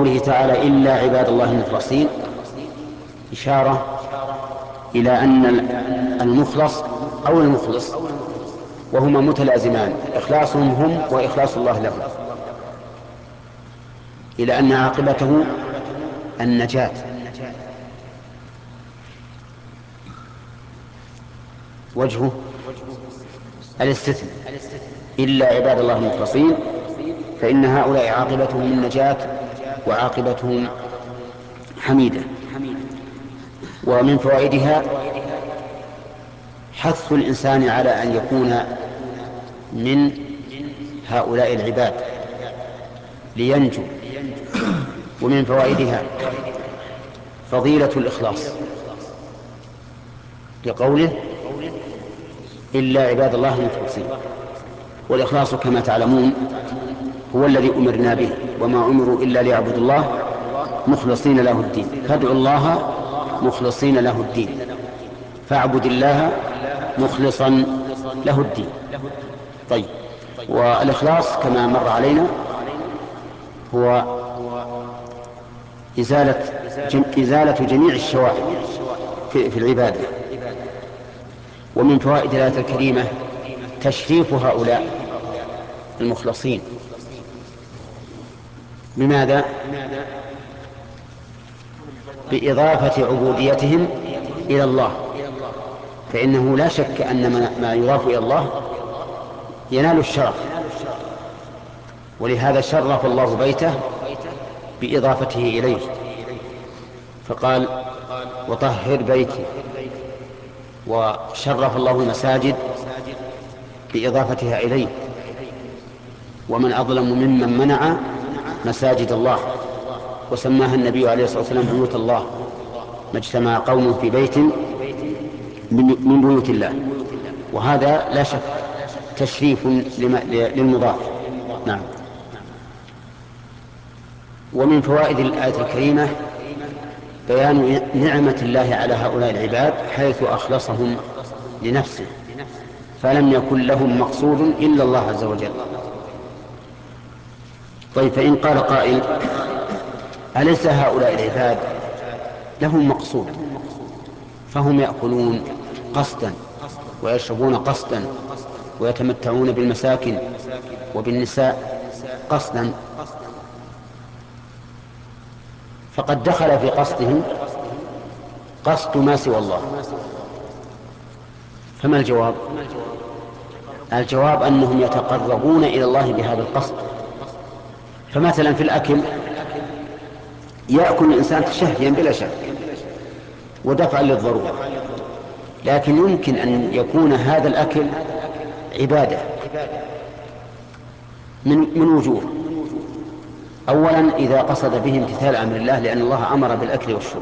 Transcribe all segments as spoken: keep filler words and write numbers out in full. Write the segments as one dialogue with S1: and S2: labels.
S1: قوله تعالى إلا عباد الله المخلصين إشارة إلى أن المخلص أو المخلص وهما متلازمان، إخلاصهم هم وإخلاص الله لهم، إلى أن عاقبته النجاة. وجهه الاستثناء إلا عباد الله المخلصين، فإن هؤلاء عاقبتهم النجاة وعاقبتهم حميدة. ومن فوائدها حث الإنسان على أن يكون من هؤلاء العباد لينجو. ومن فوائدها فضيلة الإخلاص لقوله إلا عباد الله المخلصين. والإخلاص كما تعلمون هو الذي أمرنا به، وما أمروا إلا ليعبدوا الله مخلصين له الدين، فادعوا الله مخلصين له الدين، فاعبد الله مخلصا له الدين. طيب، والإخلاص كما مر علينا هو إزالة إزالة جميع الشوائب في العبادة. ومن فوائد الآية الكريمة تشريف هؤلاء المخلصين. بماذا؟ بإضافة عبوديتهم إلى الله، فإنه لا شك أن ما يضاف إلى الله ينال الشرف، ولهذا شرف الله بيته بإضافته إليه، فقال وطهر بيتي. وشرف الله المساجد بإضافتها إليه، ومن أظلم ممن منع مساجد الله، وسماها النبي عليه الصلاة والسلام بيوت الله، ما اجتمع قوم في بيت من بيوت الله. وهذا لا شك تشريف للمضاف. نعم. ومن فوائد الآية الكريمة بيان نعمة الله على هؤلاء العباد حيث أخلصهم لنفسه، فلم يكن لهم مقصود إلا الله عز وجل. طيب، فإن قال قائل أليس هؤلاء العباد لهم مقصود؟ فهم يأكلون قصدا ويشربون قصدا ويتمتعون بالمساكن وبالنساء قصدا، فقد دخل في قصدهم قصد ما سوى الله. فما الجواب؟ الجواب أنهم يتقربون إلى الله بهذا القصد. فمثلا في الأكل يأكل الإنسان تشهيا بلا شك ودفعا للضرورة، لكن يمكن أن يكون هذا الأكل عبادة من من وجوه. أولا إذا قصد به امتثال أمر الله، لأن الله أمر بالأكل والشرب.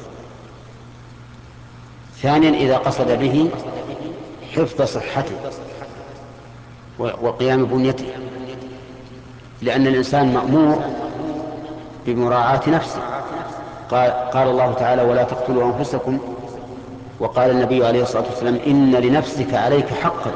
S1: ثانيا إذا قصد به حفظ صحته وقيام بنيته، لأن الإنسان مأمور بمراعاة نفسه. قال, قال الله تعالى ولا تقتلوا أنفسكم، وقال النبي عليه الصلاة والسلام إن لنفسك عليك حقا.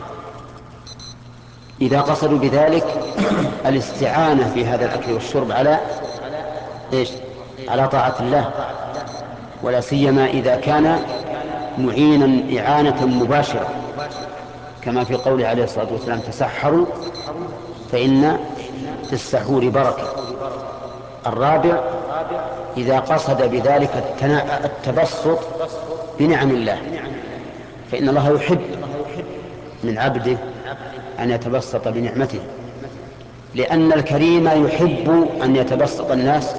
S1: إذا قصدوا بذلك الاستعانة في هذا الأكل والشرب على إيش؟ على طاعة الله، ولا سيما إذا كان معينا إعانة مباشرة، كما في قوله عليه الصلاة والسلام تسحروا فإن في السحور بركة. الرابع إذا قصد بذلك التبسط بنعم الله، فإن الله يحب من عبده أن يتبسط بنعمته، لأن الكريم يحب أن يتبسط الناس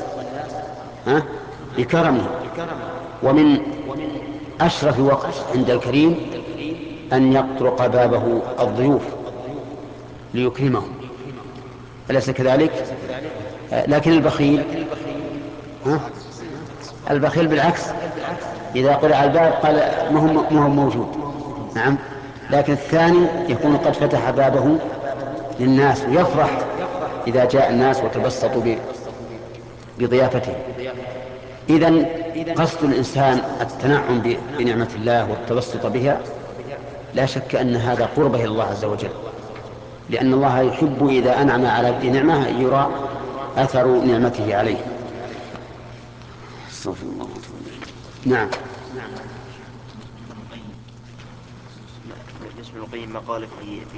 S1: بكرمه. ومن أشرف وقت عند الكريم أن يطرق بابه الضيوف ليكرمهم، أليس كذلك؟ لكن البخيل ها؟ البخيل بالعكس، إذا قرع الباب قال ما هو موجود. نعم، لكن الثاني يكون قد فتح بابه للناس ويفرح إذا جاء الناس وتبسطوا بضيافته. إذن قصد الإنسان التنعم بنعمة الله والتبسط بها لا شك أن هذا قربه إلى الله عز وجل، لأن الله يحب إذا أنعم على نعمة يرى أثر نعمته عليه. استغفر الله. نعم.
S2: بالنسبة للقيم ما قال في